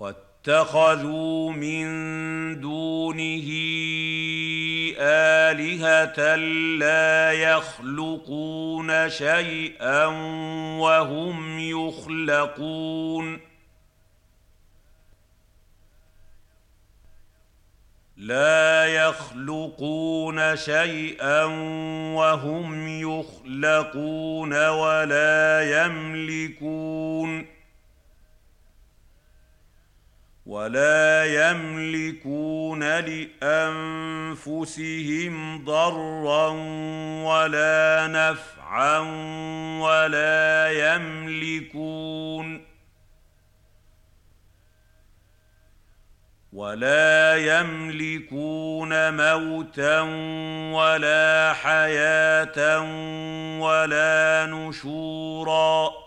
واتخذوا من دونه آلهة لا يخلقون شيئا وهم يخلقون لا يخلقون شيئا وهم يخلقون ولا يملكون لأنفسهم ضرا ولا نفعا ولا يملكون موتا ولا حياة ولا نشورا